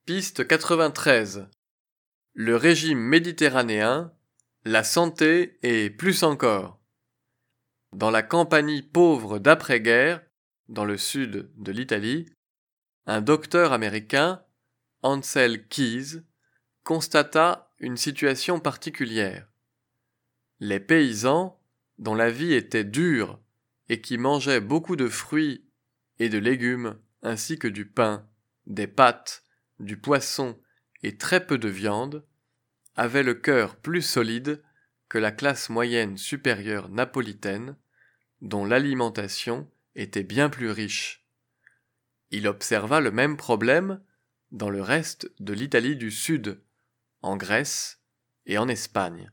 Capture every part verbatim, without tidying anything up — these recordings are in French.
Piste quatre-vingt-treize. Le régime méditerranéen, la santé et plus encore. Dans la Campanie pauvre d'après-guerre, dans le sud de l'Italie, un docteur américain, Ansel Keys, constata une situation particulière. Les paysans, dont la vie était dure et qui mangeaient beaucoup de fruits et de légumes ainsi que du pain, des pâtes, du poisson et très peu de viande, avaient le cœur plus solide que la classe moyenne supérieure napolitaine, dont l'alimentation était bien plus riche. Il observa le même problème dans le reste de l'Italie du Sud, en Grèce et en Espagne.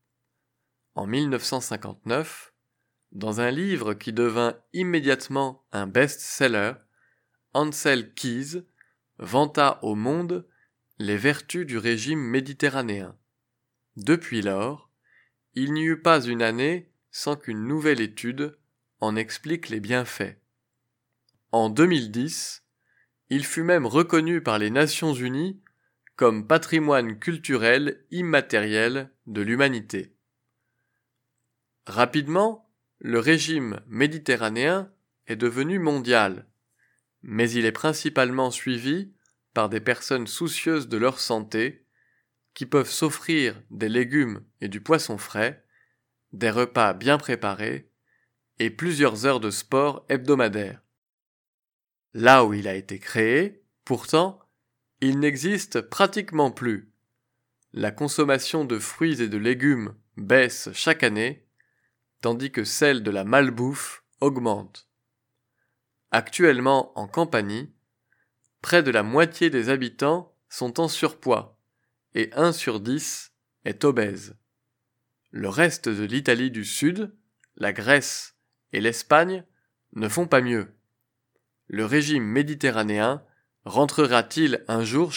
En mille neuf cent cinquante-neuf, dans un livre qui devint immédiatement un best-seller, Ansel Keys vanta au monde les vertus du régime méditerranéen. Depuis lors, il n'y eut pas une année sans qu'une nouvelle étude en explique les bienfaits. En deux mille dix, il fut même reconnu par les Nations Unies comme patrimoine culturel immatériel de l'humanité. Rapidement, le régime méditerranéen est devenu mondial, mais il est principalement suivi par des personnes soucieuses de leur santé qui peuvent s'offrir des légumes et du poisson frais, des repas bien préparés et plusieurs heures de sport hebdomadaires. Là où il a été créé, pourtant, il n'existe pratiquement plus. La consommation de fruits et de légumes baisse chaque année, tandis que celle de la malbouffe augmente. Actuellement en Campanie, près de la moitié des habitants sont en surpoids et un sur dix est obèse. Le reste de l'Italie du Sud, la Grèce et l'Espagne ne font pas mieux. Le régime méditerranéen rentrera-t-il un jour chez lui ?